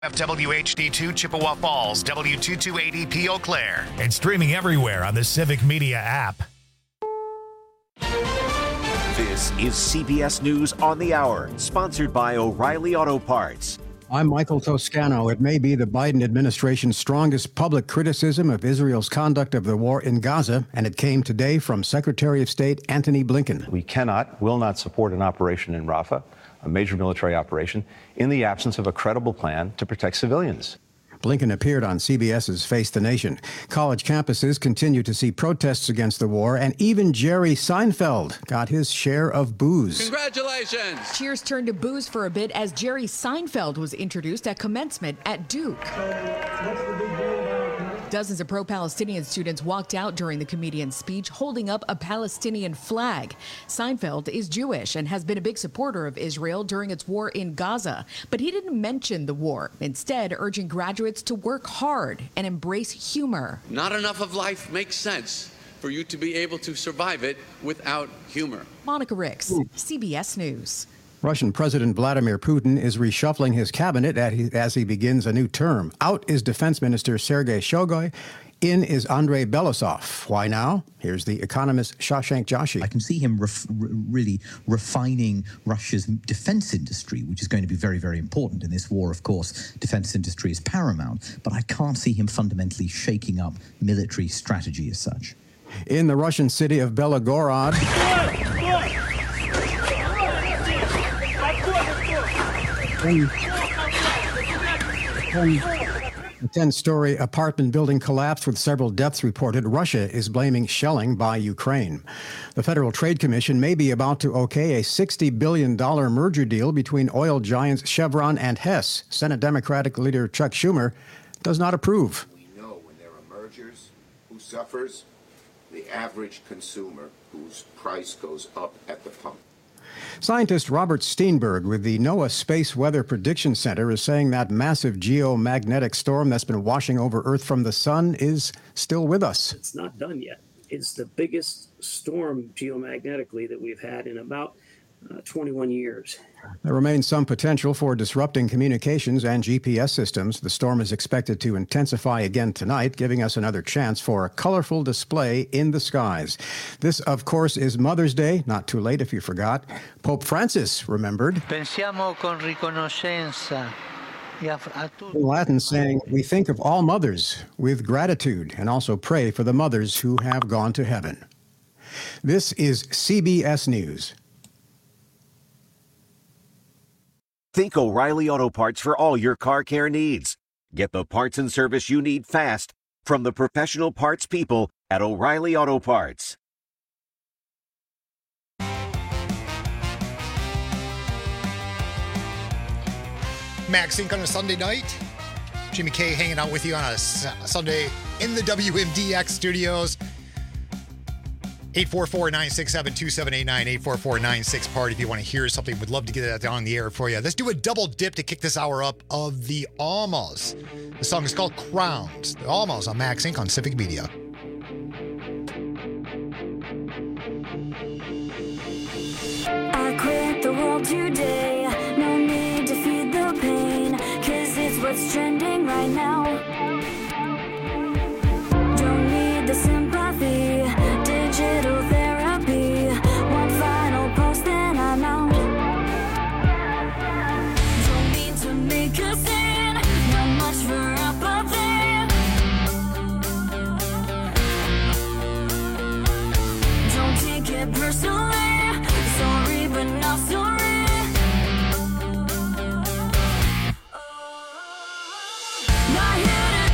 WHD2 Chippewa Falls, W228EP Eau Claire. And streaming everywhere on the Civic Media app. This is CBS News on the Hour, sponsored by O'Reilly Auto Parts. I'm Michael Toscano. It may be the Biden administration's strongest public criticism of Israel's conduct of the war in Gaza, and it came today from Secretary of State Antony Blinken. We will not support an operation in Rafah, a major military operation, in the absence of a credible plan to protect civilians. Blinken appeared on CBS's Face the Nation. College campuses continue to see protests against the war, and even Jerry Seinfeld got his share of boos. Congratulations! Cheers turned to boos for a bit as Jerry Seinfeld was introduced at commencement at Duke. Dozens of pro-Palestinian students walked out during the comedian's speech holding up a Palestinian flag. Seinfeld is Jewish and has been a big supporter of Israel during its war in Gaza. But he didn't mention the war, instead urging graduates to work hard and embrace humor. Not enough of life makes sense for you to be able to survive it without humor. Monica Ricks, CBS News. Russian President Vladimir Putin is reshuffling his cabinet as he begins a new term. Out is Defense Minister Sergei Shoigu. In is Andrei Belousov. Why now? Here's the economist Shashank Joshi. I can see him really refining Russia's defense industry, which is going to be very, very important in this war. Of course, defense industry is paramount, but I can't see him fundamentally shaking up military strategy as such. In the Russian city of Belgorod, a 10-story apartment building collapsed with several deaths reported. Russia is blaming shelling by Ukraine. The Federal Trade Commission may be about to okay a $60 billion merger deal between oil giants Chevron and Hess. Senate Democratic leader Chuck Schumer does not approve. We know when there are mergers, who suffers? The average consumer whose price goes up at the pump. Scientist Robert Steenberg with the NOAA Space Weather Prediction Center is saying that massive geomagnetic storm that's been washing over Earth from the sun is still with us. It's not done yet. It's the biggest storm geomagnetically that we've had in about 21 years. There remains some potential for disrupting communications and GPS systems. The storm is expected to intensify again tonight, giving us another chance for a colorful display in the skies. This, of course, is Mother's Day. Not too late if you forgot. Pope Francis remembered. Pensiamo con riconoscenza. In Latin, saying, we think of all mothers with gratitude and also pray for the mothers who have gone to heaven. This is CBS News. Think O'Reilly Auto Parts for all your car care needs. Get the parts and service you need fast from the professional parts people at O'Reilly Auto Parts. Max Inc. on a Sunday night. Jimmy K hanging out with you on a Sunday in the WMDX studios. 844-967-2789, 844-96-PART if you want to hear something. Would love to get that on the air for you. Let's do a double dip to kick this hour up of the Almas. The song is called Crowns. The Almas on Max Inc. on Civic Media. I quit the world today. No need to feed the pain, 'cause it's what's trending right now. Don't need the sympathy. Digital therapy, one final post then I'm out. Don't mean to make a scene, not much for apathy. Don't take it personally, sorry but not sorry. Not here to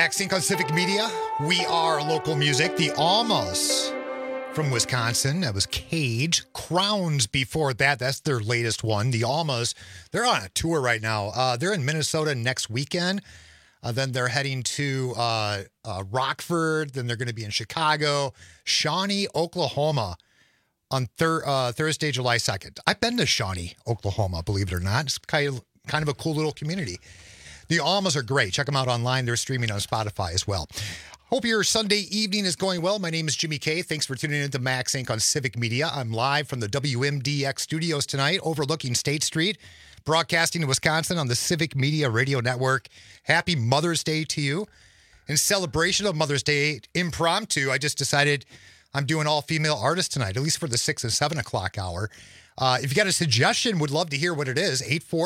Max Inc. on Civic Media. We are local music. The Almas from Wisconsin. That was Cage. Crowns before that. That's their latest one. The Almas, they're on a tour right now. They're in Minnesota next weekend. Then they're heading to Rockford. Then they're going to be in Chicago. Shawnee, Oklahoma on Thursday, July 2nd. I've been to Shawnee, Oklahoma, believe it or not. It's kind of a cool little community. The Almas are great. Check them out online. They're streaming on Spotify as well. Hope your Sunday evening is going well. My name is Jimmy K. Thanks for tuning in to Max Inc. on Civic Media. I'm live from the WMDX studios tonight, overlooking State Street, broadcasting to Wisconsin on the Civic Media Radio Network. Happy Mother's Day to you. In celebration of Mother's Day, impromptu, I just decided I'm doing all-female artists tonight, at least for the 6 and 7 o'clock hour. If you got a suggestion, would love to hear what it is.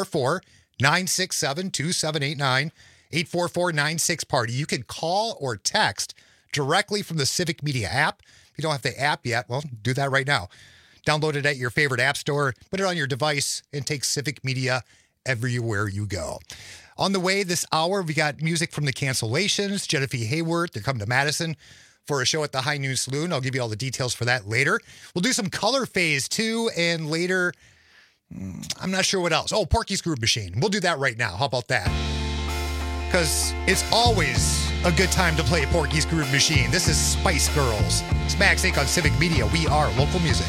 844-967-2789, 844-96-PARTY. You can call or text directly from the Civic Media app. If you don't have the app yet, well, do that right now. Download it at your favorite app store, put it on your device, and take Civic Media everywhere you go. On the way this hour, we got music from the Cancellations, Jennifer Hayward. They're coming to Madison for a show at the High Noon Saloon. I'll give you all the details for that later. We'll do some Color Phase too, and later, I'm not sure what else. Oh, Porky's Groove Machine. We'll do that right now. How about that? Because it's always a good time to play Porky's Groove Machine. This is Spice Girls. It's Max Inc. on Civic Media. We are local music.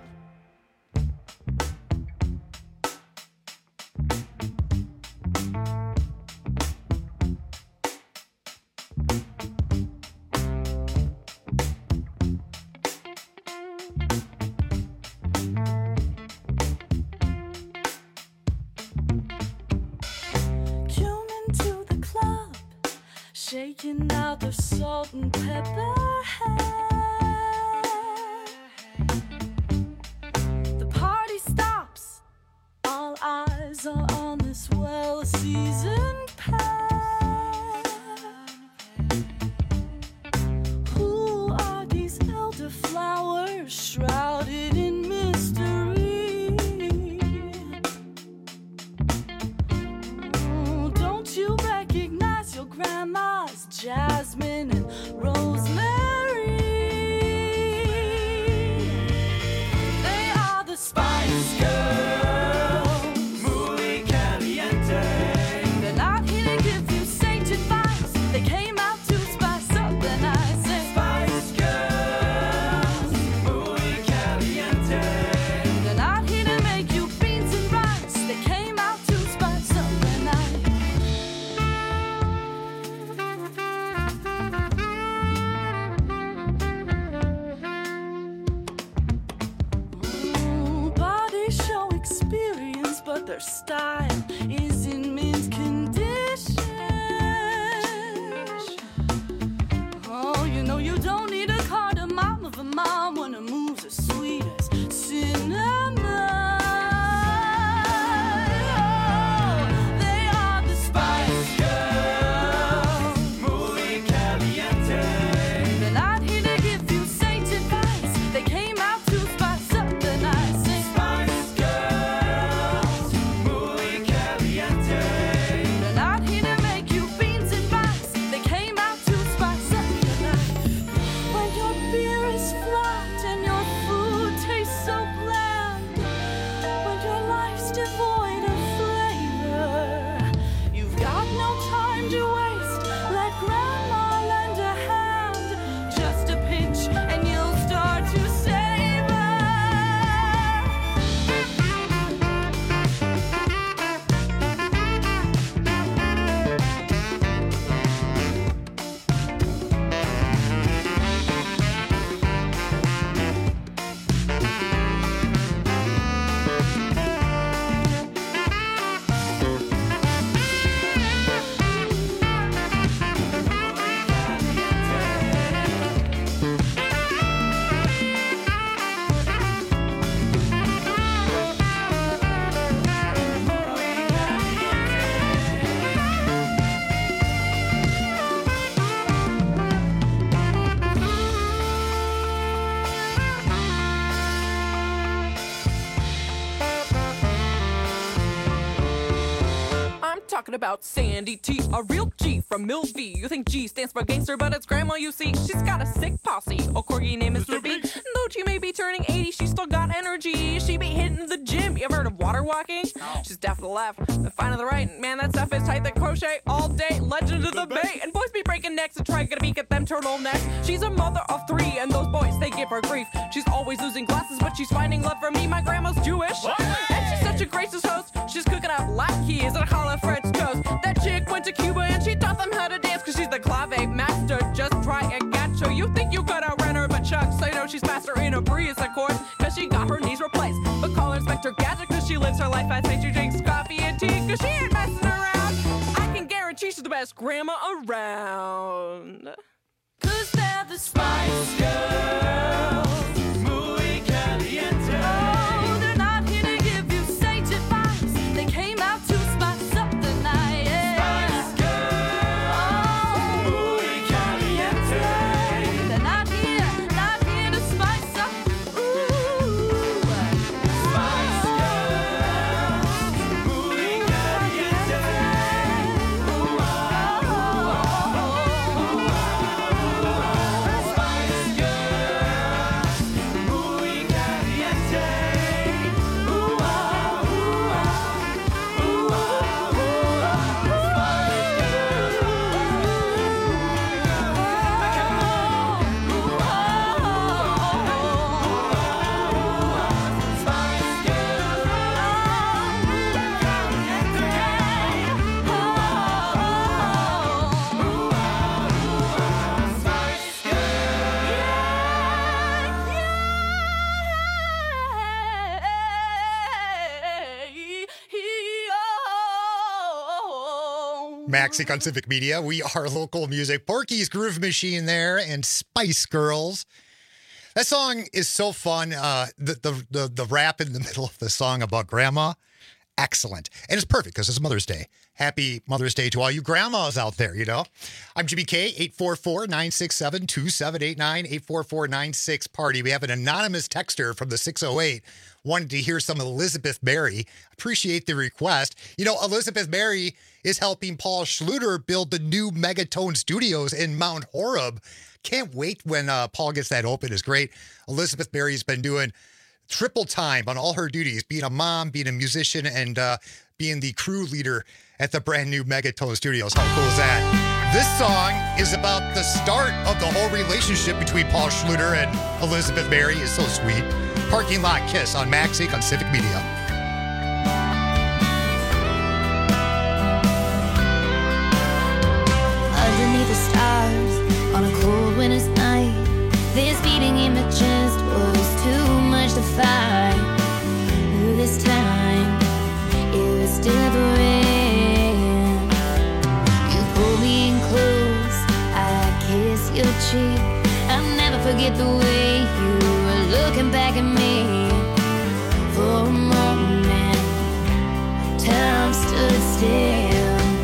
Shaking out the salt and pepper The party stops. All eyes are on this well-seasoned pair. Who are these elderflowers shrouded in mystery? Oh, don't you recognize your grandma's jasmine and rosemary? They are the Spice Girls, muy caliente. They're not here to give you sage advice. They came out to spice up the night. Say Spice Girls, muy caliente. They're not here to make you beans and rice. They came out to spice up the night. Body show experience, but their style is in mint condition. Oh, you know you don't need a cardamom of a mom when her moves are sweet as cinnamon. Oh, they are the Spice Girls, muy caliente. They're not here to give you sage advice. They came out to spice up the night. Say Spice Girls, muy caliente. They're not here to make you beans and rice. They came out to spice up the night. Oh, talking about Sandy T, a real G from Millview. You think G stands for gangster, but it's grandma, you see. She's got a sick posse. A corgi named Mr. B. Though she may be turning 80, she still got energy. She be hitting the gym. You ever heard of water walking? She's deaf to the left, and fine to the right. Man, that stuff is tight. That crochet all day. Legend of the Bay. And boys be breaking necks and trying to beat at them turtlenecks. She's a mother of 3, and those boys, they give her grief. She's always losing glasses, but she's finding love from me. My grandma's Jewish, and she's such a gracious host. She's cooking up latkes and challah French toast. That chick went to Cuba and she taught them how to dance, cause she's the clave master. Just try and gacho. You think you could outrun her, but Chuck, so you know she's master in a breeze, of course, cause she got her knees replaced. But call her Inspector Gadget, cause she lives her life as she drinks coffee and tea, cause she ain't messing around. I can guarantee she's the best grandma around. Cause they're the Spice Girls, muy caliente. Oh, they're not here to give you sage advice. They came out to spice up the night. Yeah. Spice Girls, muy caliente. They're not here to spice up. Ooh. Spice Girls, muy caliente. Ooh, Maxic on Civic Media. We are local music. Porky's Groove Machine there and Spice Girls. That song is so fun. The rap in the middle of the song about grandma, excellent. And it's perfect because it's Mother's Day. Happy Mother's Day to all you grandmas out there, you know. I'm GBK, 844-967-2789, 844-96-PARTY. We have an anonymous texter from the 608 wanted to hear some Elizabeth Berry. Appreciate the request. You know, Elizabeth Berry is helping Paul Schluter build the new Megatone Studios in Mount Horeb. Can't wait when Paul gets that open. It's great. Elizabeth Berry's been doing triple time on all her duties, being a mom, being a musician, and being the crew leader at the brand new Megatone Studios. How cool is that? This song is about the start of the whole relationship between Paul Schluter and Elizabeth Berry. It's so sweet. Parking Lot Kiss on Maxic on Civic Media. Underneath the stars on a cold winter's night, this beating in my chest was too much to fight. This time it was different. You pulled me in close, I kissed your cheek. I'll never forget the way you were looking back at me. For a moment, time stood still.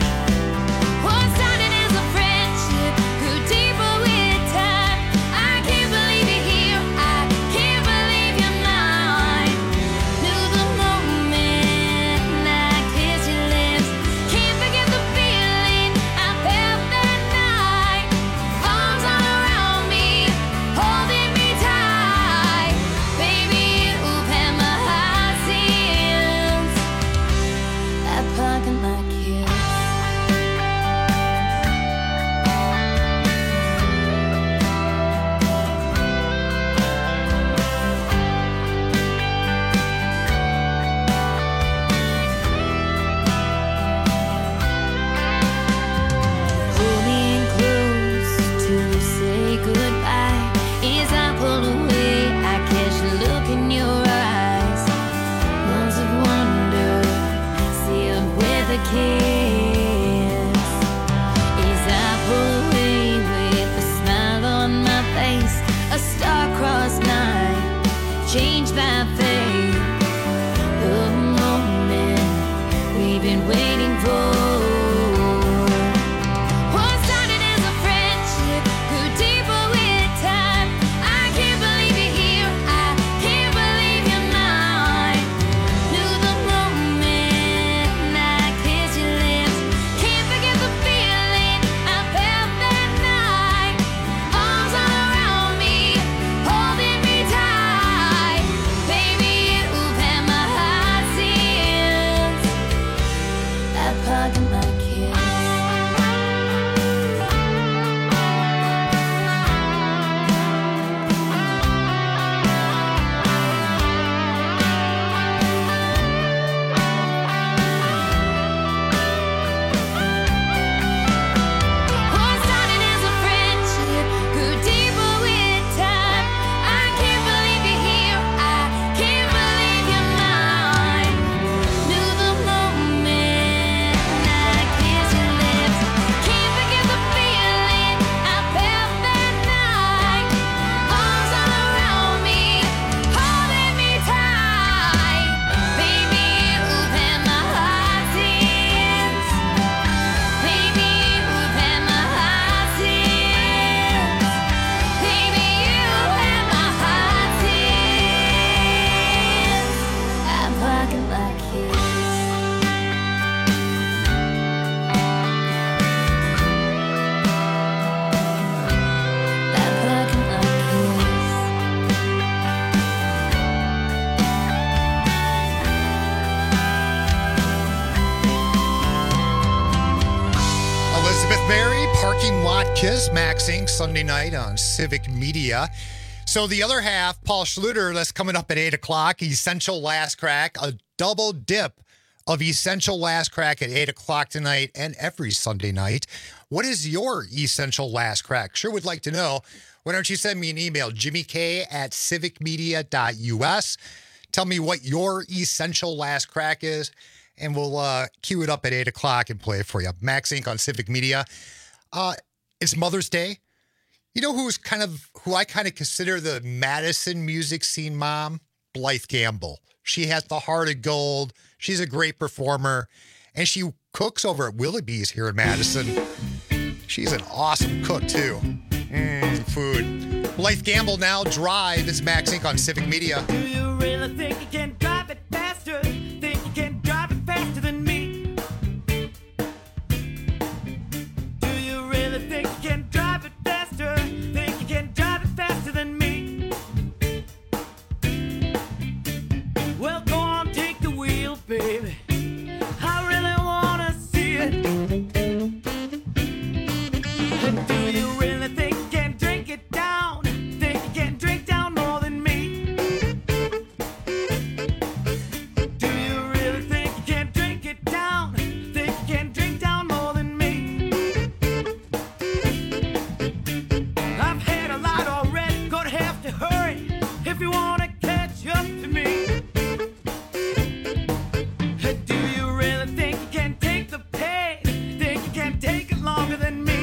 Changed my fate. The moment we've been waiting for. What started as a friendship grew deeper with time. I can't believe you're here. I can't believe you're mine. Knew the moment I kissed your lips. Kiss, Max Inc., Sunday night on Civic Media. So the other half, Paul Schluter, that's coming up at 8 o'clock, Essential Last Crack, a double dip of Essential Last Crack at 8 o'clock tonight and every Sunday night. What is your Essential Last Crack? Sure would like to know. Why don't you send me an email, jimmyk@civicmedia.us. Tell me what your Essential Last Crack is, and we'll cue it up at 8 o'clock and play it for you. Max Inc. on Civic Media. It's Mother's Day. You know who I kind of consider the Madison music scene mom? Blythe Campbell. She has the heart of gold. She's a great performer, and she cooks over at Willoughby's here in Madison. She's an awesome cook, too. Food. Blythe Campbell now, Drive. It's Max Inc. on Civic Media. Do you really think you can drive it faster? Think you can drive it faster than me? Do you really think you can drive it faster? Think you can drive it faster than me? Well, go on, take the wheel, baby. I really wanna see it. Do you really think you can drink it down? Think you can drink down more than me? Do you really think you can drink it down? Think you can drink down more than me? I've had a lot already, gonna have to hurry if you wanna catch up to me. Do you really think you can take the pain? Think you can take it longer than me?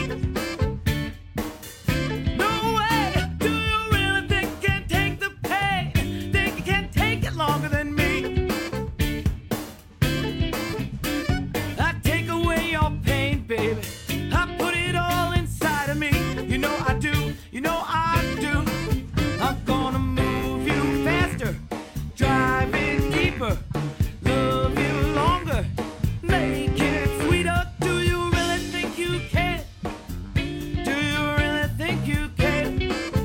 No way! Do you really think you can take the pain? Think you can take it longer than me? I take away your pain, baby. I put it all inside of me. You know I do. You know I do. I'm gonna move you faster, drive it deeper, love you longer, make it sweeter. Do you really think you can? Do you really think you can?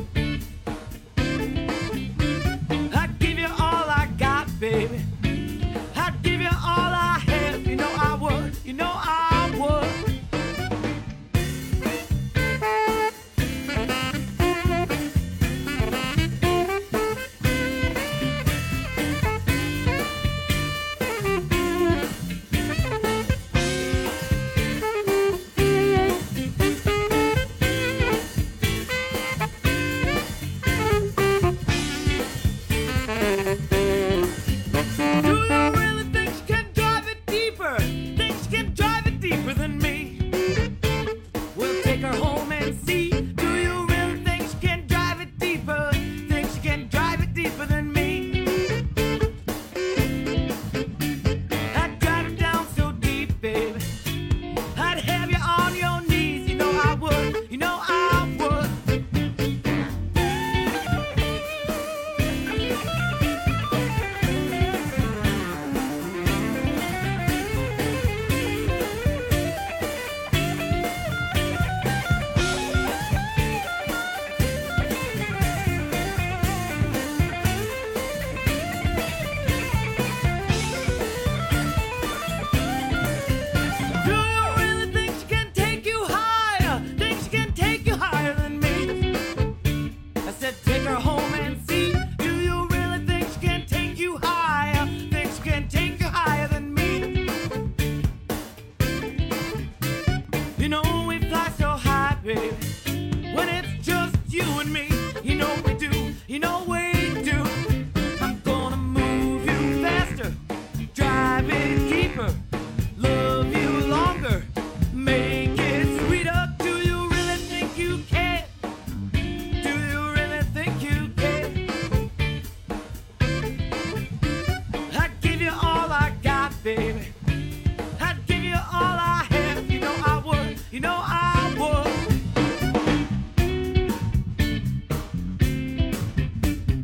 I'd give you all I got, baby. I'd give you all I have. You know I would. You know I would. Do you really think you can drive it deeper? Think you can drive it deeper than me? We'll take her home and see. Do you really think you can drive it deeper? Think you can drive it deeper than me? I'd drive it down so deep, baby. I'd have you on your knees. You know I would. You know I would. Do you really think she can take you higher? Think she can take you higher than me? I said take her home and see. Do you really think she can take you higher? Think she can take you higher than me? You know we fly so high, baby, when it's just you and me. You know we do. You know we do. I'm gonna move you faster, drive it deeper, love you longer, make it sweeter. Do you really think you can? Do you really think you can? I'd give you all I got, baby. I'd give you all I have. You know I would. You know I would.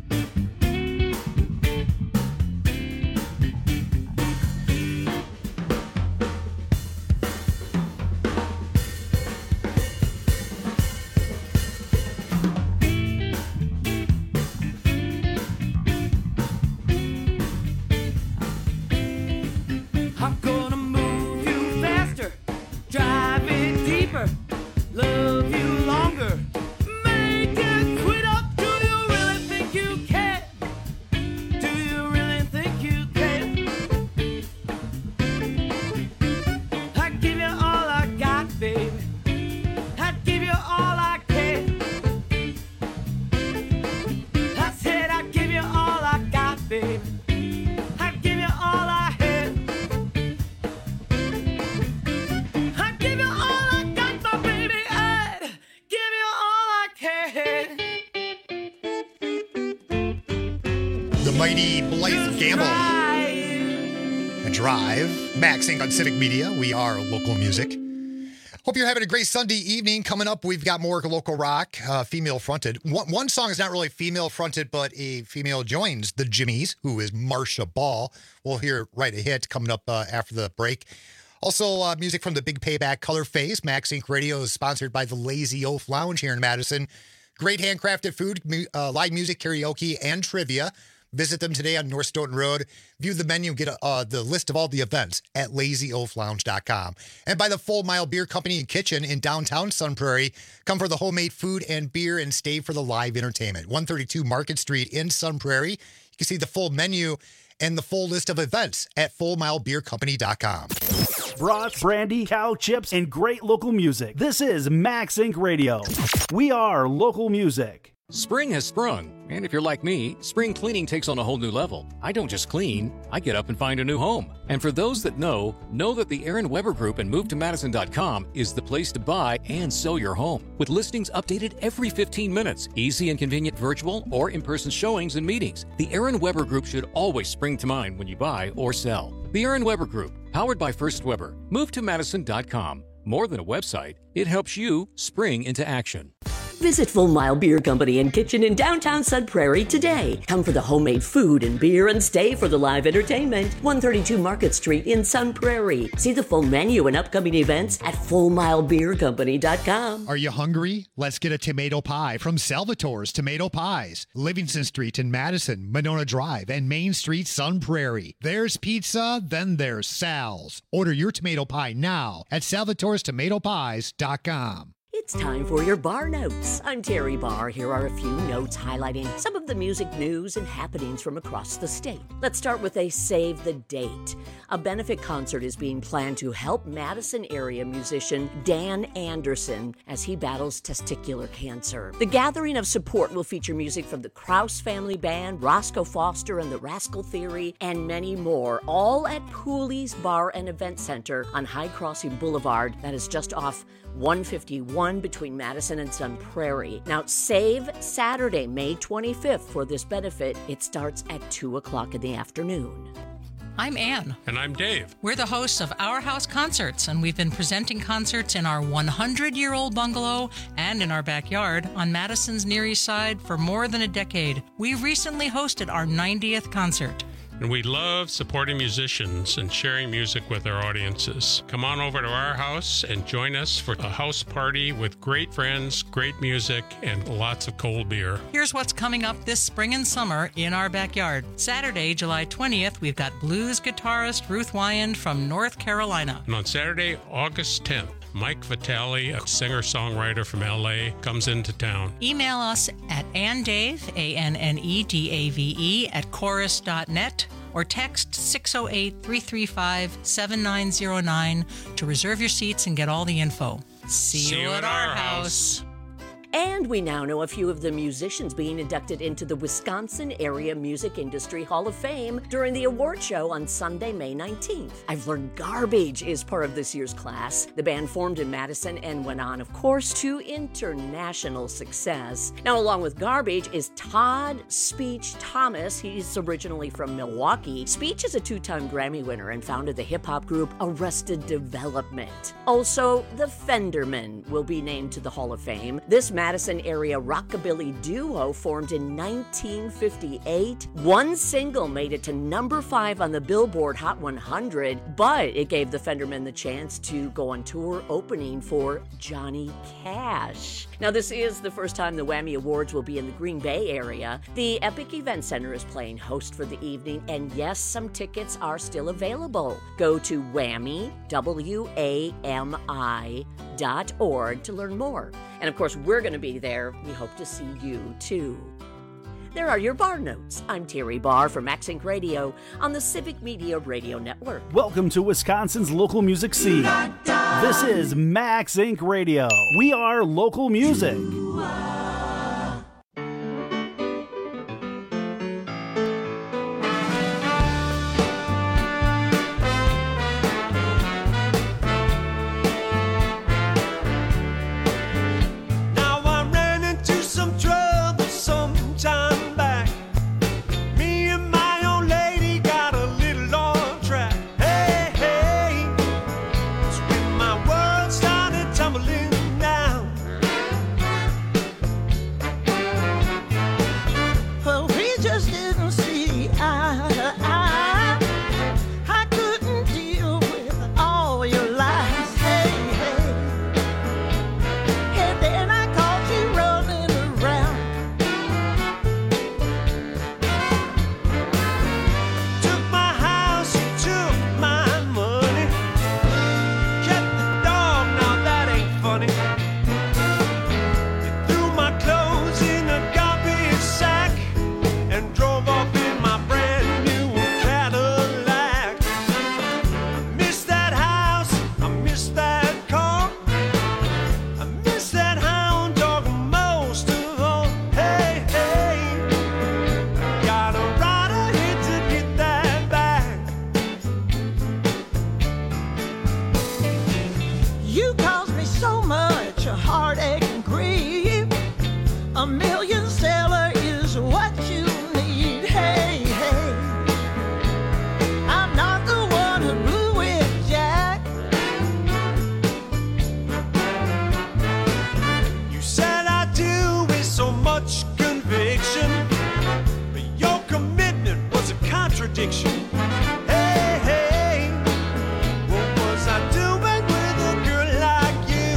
The mighty Blythe Gamble. A Drive. Max Inc. on Civic Media. We are local music. Hope you're having a great Sunday evening. Coming up, we've got more local rock, female-fronted. One song is not really female-fronted, but a female joins the Jimmies, who is Marsha Ball. We'll hear right a hit coming up after the break. Also, music from the Big Payback Color Face. Max Inc. Radio is sponsored by the Lazy Oaf Lounge here in Madison. Great handcrafted food, live music, karaoke, and trivia. Visit them today on North Stoughton Road. View the menu, get the list of all the events at lazyoaflounge.com. And by the Full Mile Beer Company and Kitchen in downtown Sun Prairie. Come for the homemade food and beer and stay for the live entertainment. 132 Market Street in Sun Prairie. You can see the full menu and the full list of events at fullmilebeercompany.com. Brats, brandy, cow chips, and great local music. This is Max Inc. Radio. We are local music. Spring has sprung, and if you're like me, spring cleaning takes on a whole new level. I don't just clean, I get up and find a new home. And for those that know that the Aaron Weber Group and MoveToMadison.com is the place to buy and sell your home. With listings updated every 15 minutes, easy and convenient virtual or in-person showings and meetings. The Aaron Weber Group should always spring to mind when you buy or sell. The Aaron Weber Group, powered by First Weber. MoveToMadison.com. More than a website, it helps you spring into action. Visit Full Mile Beer Company and Kitchen in downtown Sun Prairie today. Come for the homemade food and beer and stay for the live entertainment. 132 Market Street in Sun Prairie. See the full menu and upcoming events at fullmilebeercompany.com. Are you hungry? Let's get a tomato pie from Salvatore's Tomato Pies. Livingston Street in Madison, Monona Drive, and Main Street, Sun Prairie. There's pizza, then there's Sal's. Order your tomato pie now at salvatorestomatopies.com. It's time for your Bar Notes. I'm Terry Barr. Here are a few notes highlighting some of the music news and happenings from across the state. Let's start with a Save the Date. A benefit concert is being planned to help Madison area musician Dan Anderson as he battles testicular cancer. The gathering of support will feature music from the Krause Family Band, Roscoe Foster and the Rascal Theory, and many more, all at Pooley's Bar and Event Center on High Crossing Boulevard. That is just off 151 between Madison and Sun Prairie. Now, save Saturday, May 25th for this benefit. It starts at 2 o'clock in the afternoon. I'm Ann. And I'm Dave. We're the hosts of Our House Concerts, and we've been presenting concerts in our 100-year-old bungalow and in our backyard on Madison's Near East Side for more than a decade. We recently hosted our 90th concert. And we love supporting musicians and sharing music with our audiences. Come on over to our house and join us for a house party with great friends, great music, and lots of cold beer. Here's what's coming up this spring and summer in our backyard. Saturday, July 20th, we've got blues guitarist Ruth Wyand from North Carolina. And on Saturday, August 10th, Mike Vitale, a singer-songwriter from LA, comes into town. Email us at annedave, ANNEDAVE, at chorus.net or text 608-335-7909 to reserve your seats and get all the info. See you at our house. And we now know a few of the musicians being inducted into the Wisconsin Area Music Industry Hall of Fame during the award show on Sunday, May 19th. I've Learned Garbage is part of this year's class. The band formed in Madison and went on, of course, to international success. Now, along with Garbage is Todd Speech Thomas. He's originally from Milwaukee. Speech is a 2-time Grammy winner and founded the hip-hop group Arrested Development. Also, the Fendermen will be named to the Hall of Fame. This Madison area rockabilly duo formed in 1958. One single made it to number 5 on the Billboard Hot 100, but it gave the Fendermen the chance to go on tour opening for Johnny Cash. Now, this is the first time the Whammy Awards will be in the Green Bay area. The Epic Event Center is playing host for the evening, and yes, some tickets are still available. Go to Whammy, WAMI.org to learn more. And of course, we're going to be there. We hope to see you too. There are your Bar Notes. I'm Terry Barr from Max Inc. Radio on the Civic Media Radio Network. Welcome to Wisconsin's local music scene. This is Max Inc. Radio. We are local music. Now I ran into some trouble some time back. Me and addiction. Hey, hey, what was I doing with a girl like you?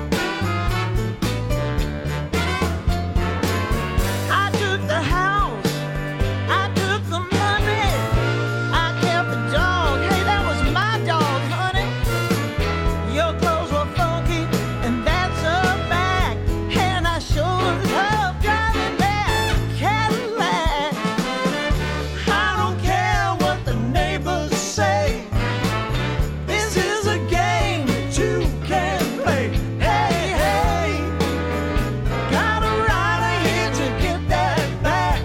I took the house, I took the money, I kept the dog. Hey, that was my dog, honey. Your clothes were funky, and that's a fact. And I sure love driving that Cadillac. I don't care what the neighbors say. This is a game that you can play. Hey, hey, got a rider here to get that back.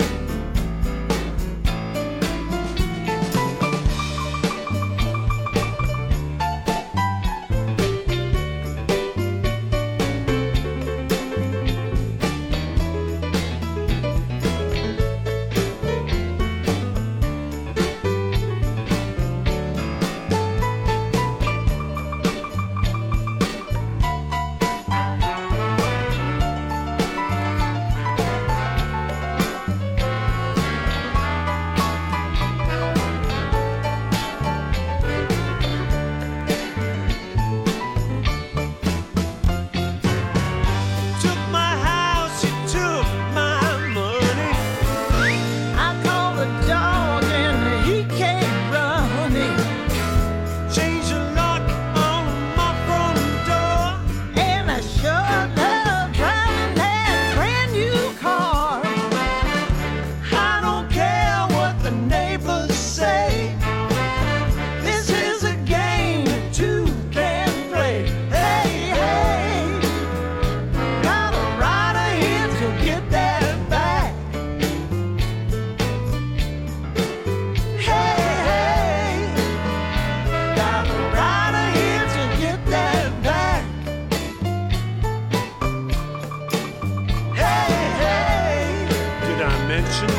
Took my house, you took my money. I called the dog and he came running. Changed the lock on my front door, and I sure love driving that brand new car. I don't care what the neighbors say. This is a game that two can play. Hey, hey, got a rider here to get that back. Hey, hey, got a rider here to get that back. Hey, hey, did I mention?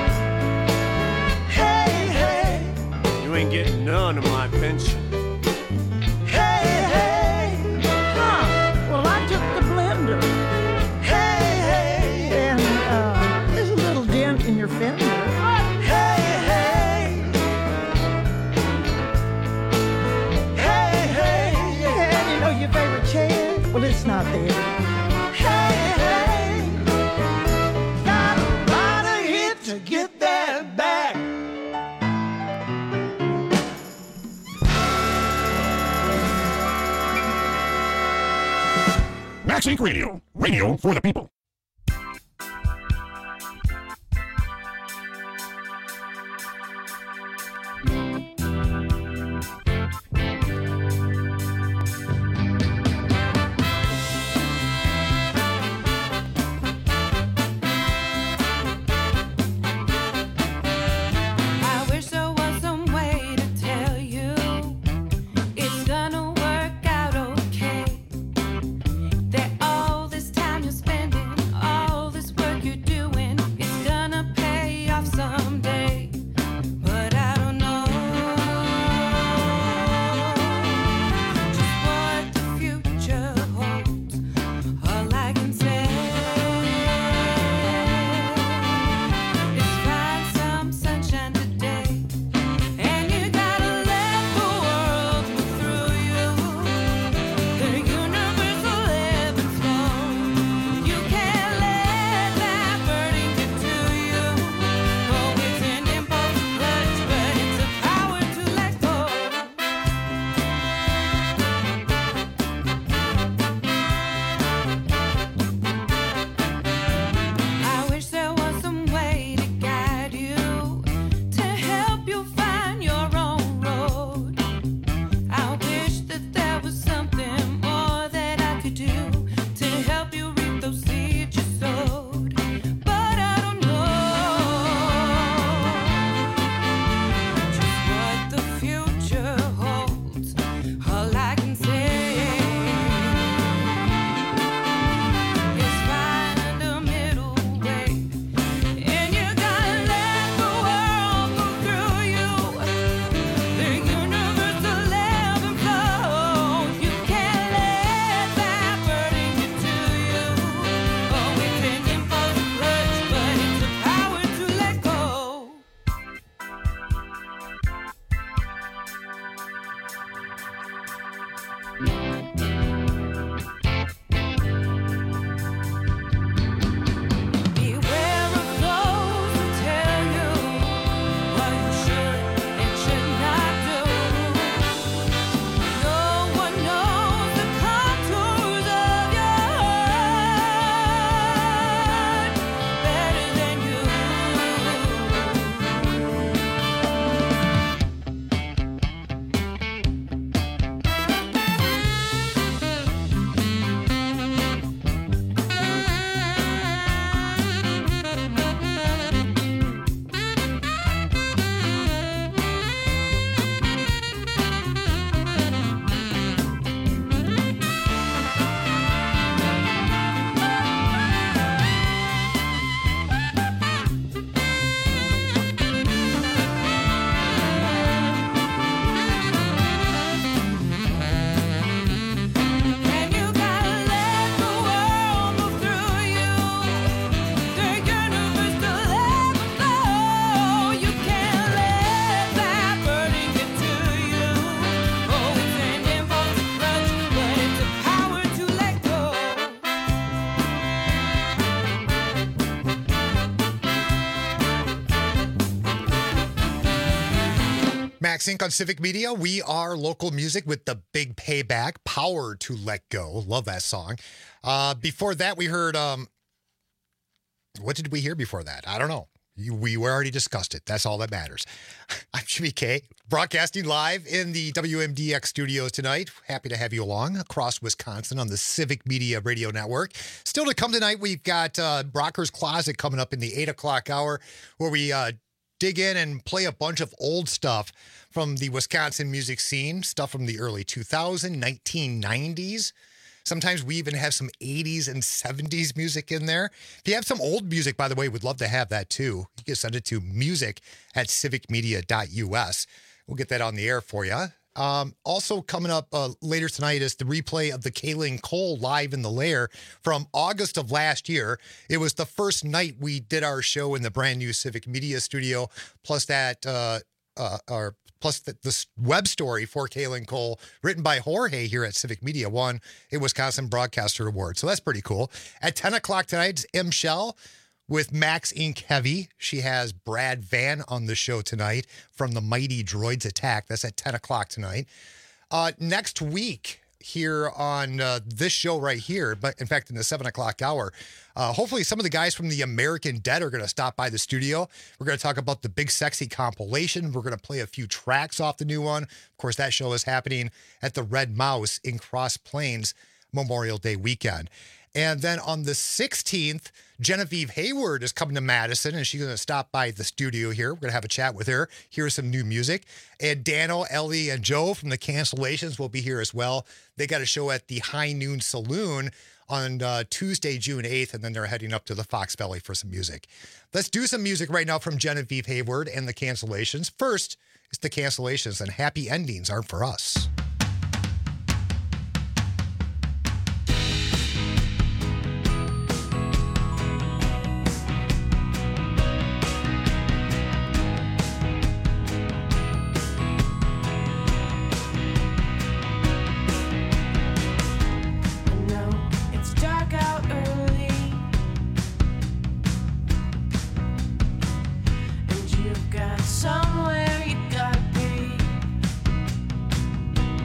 Hey, hey, you ain't getting none of my pension. Hey, hey, well, I took the blender. Hey, hey, and there's a little dent in your fender. Hey, hey, hey, hey, and you know your favorite chair? Well, it's not there. Hey, hey, got a rider here to get that back. Max Inc. Radio. Radio for the people. I wish there was some way to tell you it's gonna work out okay. That all this time you're spending Max Inc. on Civic Media. We are local music with the big payback. Power to Let Go. Love that song. Before that, we heard, what did we hear before that? I don't know. We already discussed it. That's all that matters. I'm Jimmy K, broadcasting live in the WMDX studios tonight. Happy to have you along across Wisconsin on the Civic Media Radio Network. Still to come tonight, we've got Brocker's Closet coming up in the 8 o'clock hour, where we dig in and play a bunch of old stuff from the Wisconsin music scene, stuff from the early 2000s, 1990s. Sometimes we even have some 80s and 70s music in there. If you have some old music, by the way, we'd love to have that too. You can send it to music@civicmedia.us. We'll get that on the air for you. Also coming up later tonight is the replay of the Kaylin Cole Live in the Lair from August of last year. It was the first night we did our show in the brand new Civic Media studio, plus that this web story for Kaylin Cole, written by Jorge here at Civic Media, won a Wisconsin Broadcaster Award. So that's pretty cool. At 10 o'clock tonight is M. Shell with Max Inc. Heavy. She has Brad Van on the show tonight from the Mighty Droids Attack. That's at 10 o'clock tonight. Next week here on this show right here, but in fact in the 7 o'clock hour, hopefully some of the guys from the American Dead are going to stop by the studio. We're going to talk about the Big Sexy compilation. We're going to play a few tracks off the new one. Of course, that show is happening at the Red Mouse in Cross Plains Memorial Day weekend. And then on the 16th, Genevieve Hayward is coming to Madison, and she's going to stop by the studio here. We're going to have a chat with her, hear some new music. And Dano, Ellie, and Joe from the Cancellations will be here as well. They got a show at the High Noon Saloon on Tuesday, June 8th, and then they're heading up to the Fox Valley for some music. Let's do some music right now from Genevieve Hayward and the Cancellations. First, it's the Cancellations, and Happy Endings Aren't For Us. Somewhere you gotta be.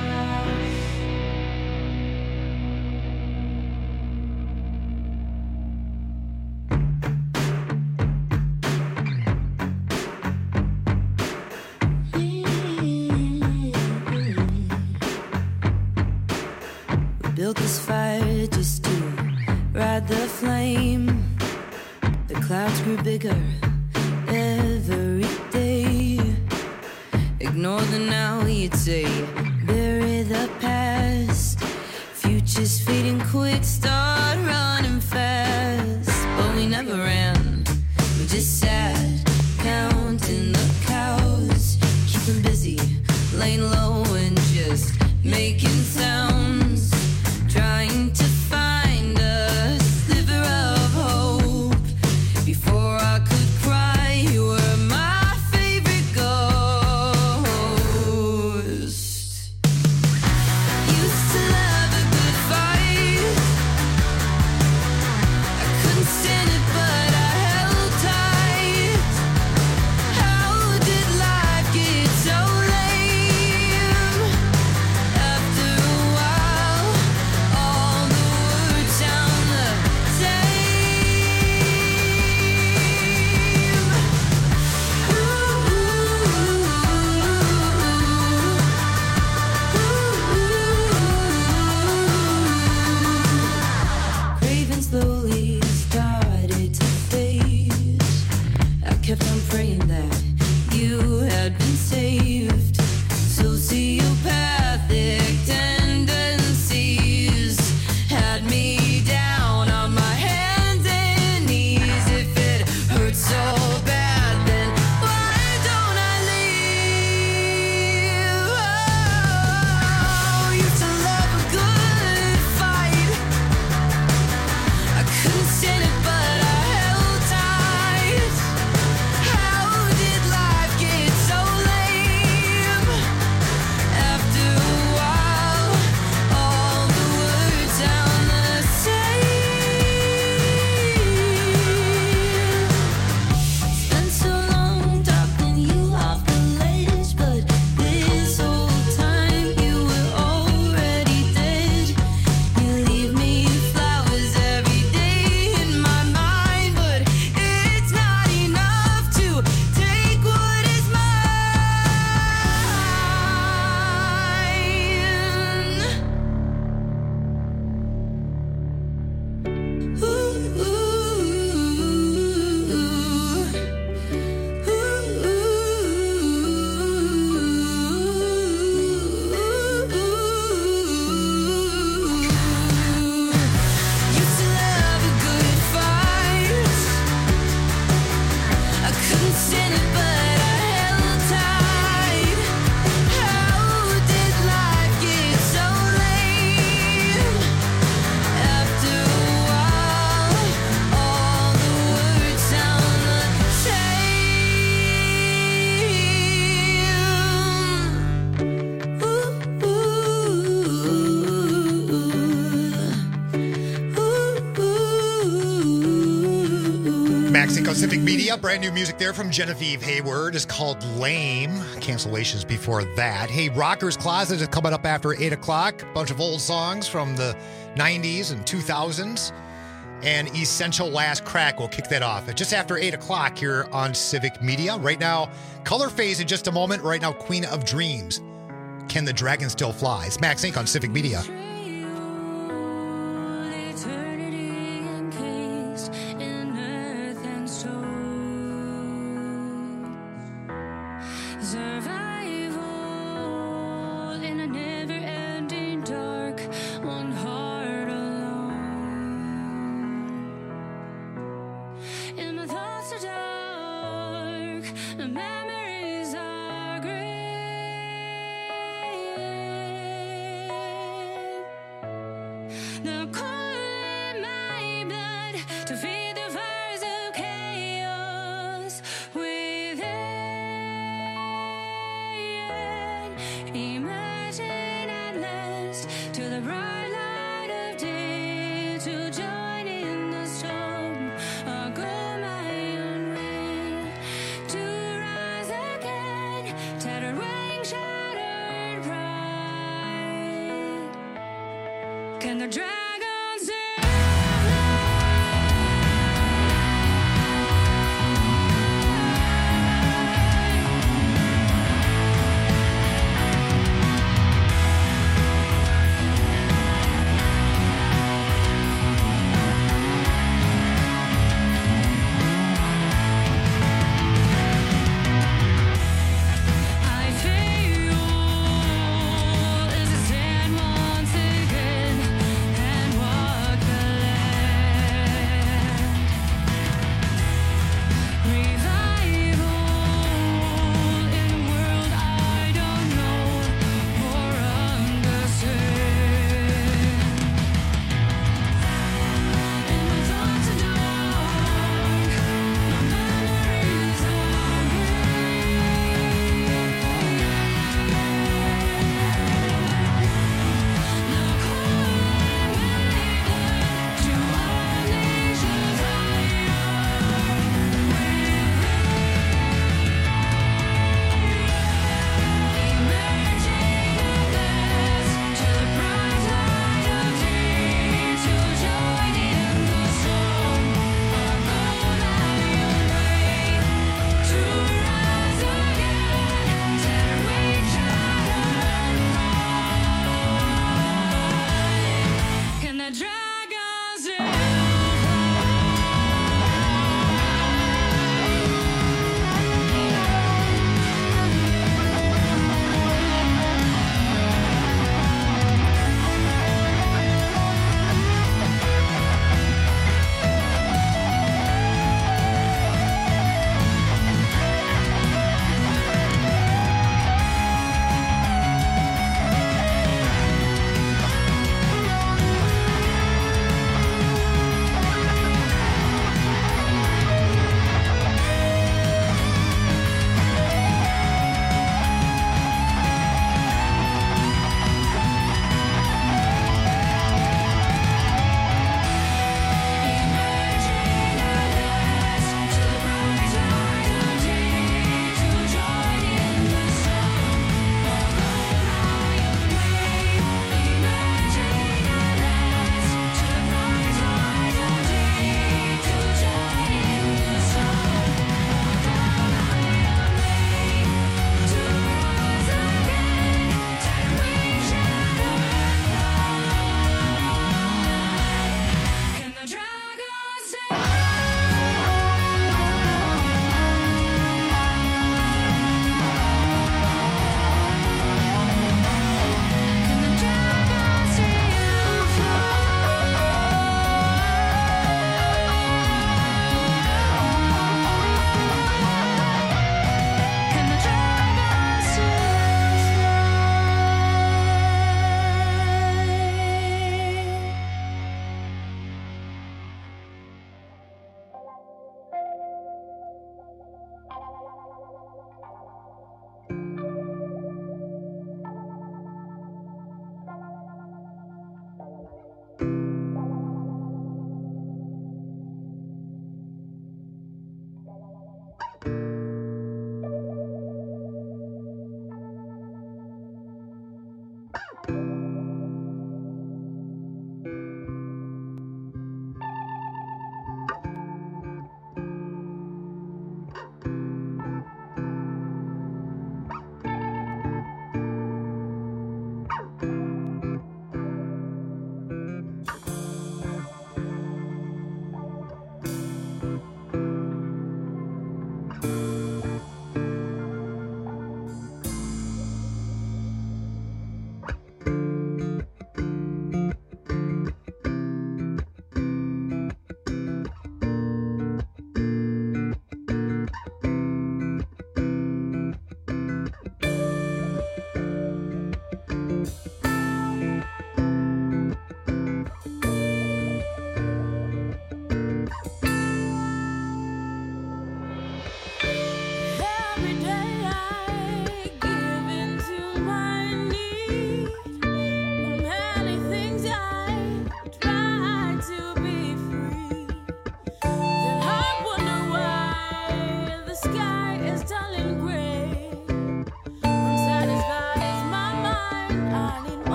Built this fire just to ride the flame. The clouds grew bigger every day. Ignore the now, you'd say. Bury the past. Future's fading quick, start running fast. But we never ran, we just sat, counting the cows. Keeping busy, laying low and just making sounds. Trying to find a sliver of hope. Before I could cry, you were my favorite ghost. Used to love a good fight. I couldn't stand it, but I held tight. How did life get so lame? After a while, all the words sound the same. Craving slowly started to fade. I kept on praying that you had been saved. Sociopathic tendencies had me down on my hands and knees. If it hurts so bad, then why don't I leave? Oh, used to love a good fight. I couldn't stand it, but I held tight. How did life get so lame? After a while, all the words sound the same. Spent so long talking you off the ledge, but this whole time you were already dead. You leave me flowers every day in my mind, but it's not enough to take what is mine. Used to love a good fight. I couldn't stand it, but I held tight. How did life get so lame? After a while, all the words sound the same. Maxico Civic Media, brand new music there from Genevieve Hayward is called Lame. Cancellations before that. Hey, Rocker's Closet is coming up after 8 o'clock. Bunch of old songs from the 90s and 2000s. And Essential Last Crack will kick that off. Just after 8 o'clock here on Civic Media. Right now, Color Phase in just a moment. Right now, Queen of Dreams. Can the Dragon Still Fly? It's Max Inc. on Civic Media. Eternity encased in earth and stone. Survival in a never-ending dark, one heart alone. And my thoughts are dark, the memories are great. The cold in my blood to feed the fires of chaos within. Imagine at last to the bright light of day to join in the storm. I'll go my own way to rise again. Tattered wings, shattered pride. Can the dragons sing? I feel as I stand once again and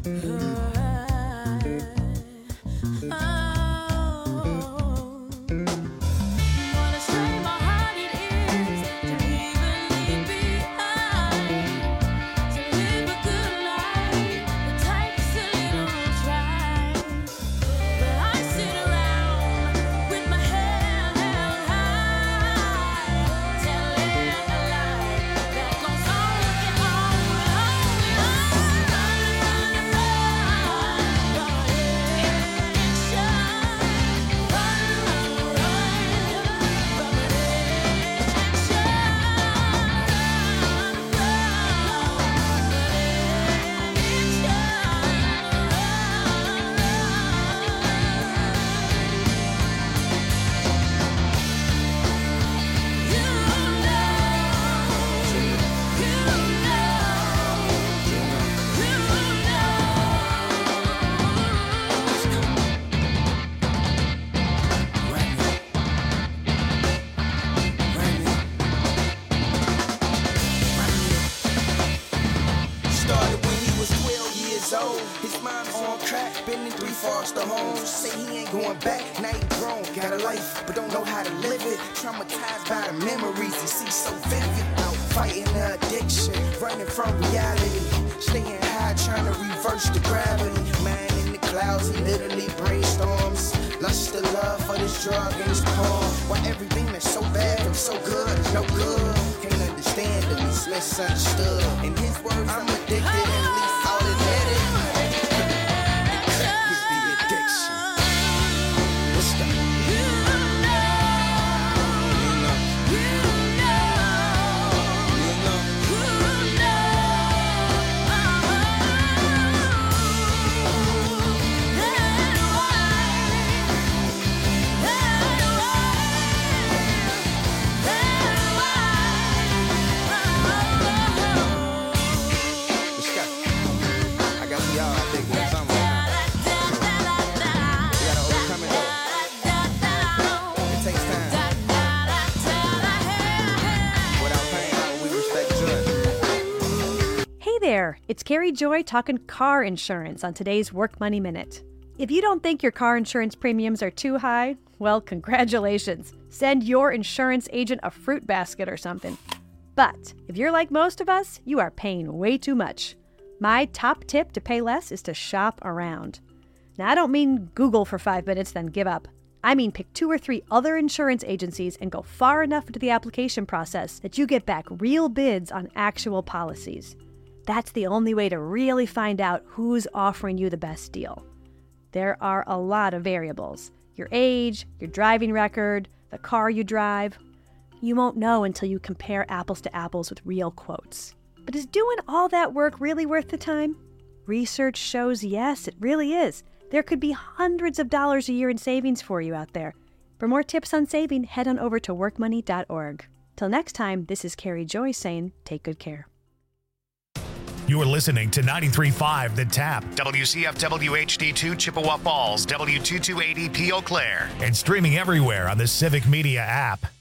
foster homes. Say he ain't going back, now he grown, got a life, but don't know how to live it. Traumatized by the memories he sees so vivid. Out fighting the addiction, running from reality. Staying high, trying to reverse the gravity. Man in the clouds, he literally brainstorms. Lust the love for this drug and this porn. Why everything that's so bad feels so good, no good. Can't understand that it's misunderstood. In his words, I'm addicted, at least I'll admit it. There, it's Carrie Joy talking car insurance on today's Work Money Minute. If you don't think your car insurance premiums are too high, well, congratulations. Send your insurance agent a fruit basket or something. But if you're like most of us, you are paying way too much. My top tip to pay less is to shop around. Now, I don't mean Google for 5 minutes, then give up. I mean pick 2 or 3 other insurance agencies and go far enough into the application process that you get back real bids on actual policies. That's the only way to really find out who's offering you the best deal. There are a lot of variables. Your age, your driving record, the car you drive. You won't know until you compare apples to apples with real quotes. But is doing all that work really worth the time? Research shows yes, it really is. There could be hundreds of dollars a year in savings for you out there. For more tips on saving, head on over to workmoney.org. Till next time, this is Carrie Joy saying, take good care. You are listening to 93.5 The Tap, WCFW HD2 Chippewa Falls, W228EP Eau Claire, and streaming everywhere on the Civic Media app.